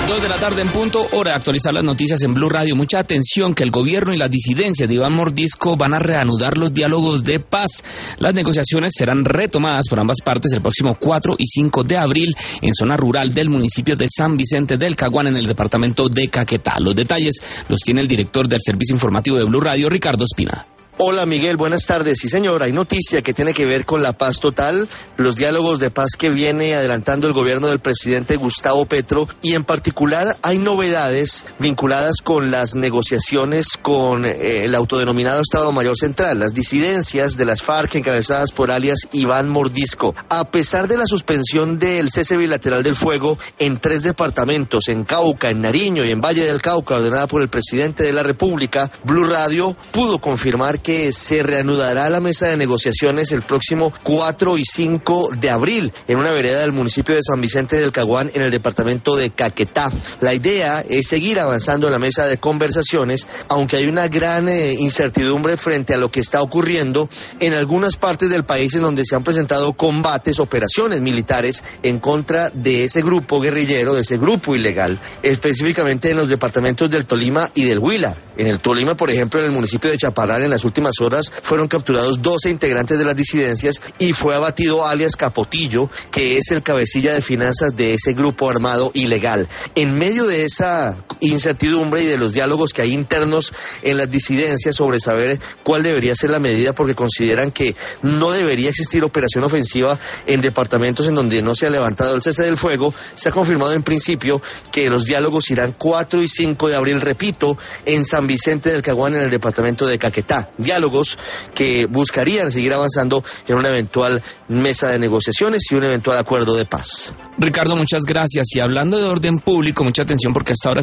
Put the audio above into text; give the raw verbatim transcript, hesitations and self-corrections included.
Dos de la tarde en punto, hora de actualizar las noticias en Blue Radio. Mucha atención que el gobierno y las disidencias de Iván Mordisco van a reanudar los diálogos de paz. Las negociaciones serán retomadas por ambas partes el próximo cuatro y cinco de abril en zona rural del municipio de San Vicente del Caguán, en el departamento de Caquetá. Los detalles los tiene el director del servicio informativo de Blue Radio, Ricardo Espina. Hola Miguel, buenas tardes. Sí señor, hay noticia que tiene que ver con la paz total, los diálogos de paz que viene adelantando el gobierno del presidente Gustavo Petro, y en particular hay novedades vinculadas con las negociaciones con eh, el autodenominado Estado Mayor Central, las disidencias de las FARC encabezadas por alias Iván Mordisco. A pesar de la suspensión del cese bilateral del fuego en tres departamentos, en Cauca, en Nariño y en Valle del Cauca, ordenada por el presidente de la República, Blue Radio pudo confirmar que que se reanudará la mesa de negociaciones el próximo cuatro y cinco de abril en una vereda del municipio de San Vicente del Caguán, en el departamento de Caquetá. La idea es seguir avanzando en la mesa de conversaciones, aunque hay una gran eh, incertidumbre frente a lo que está ocurriendo en algunas partes del país en donde se han presentado combates, operaciones militares en contra de ese grupo guerrillero, de ese grupo ilegal, específicamente en los departamentos del Tolima y del Huila. En el Tolima, por ejemplo, en el municipio de Chaparral, en las últimas horas fueron capturados doce integrantes de las disidencias y fue abatido alias Capotillo, que es el cabecilla de finanzas de ese grupo armado ilegal. En medio de esa incertidumbre y de los diálogos que hay internos en las disidencias sobre saber cuál debería ser la medida, porque consideran que no debería existir operación ofensiva en departamentos en donde no se ha levantado el cese del fuego, se ha confirmado en principio que los diálogos irán cuatro y cinco de abril, repito, en San Vicente del Caguán, en el departamento de Caquetá. Diálogos que buscarían seguir avanzando en una eventual mesa de negociaciones y un eventual acuerdo de paz. Ricardo, muchas gracias. Y hablando de orden público, mucha atención porque hasta ahora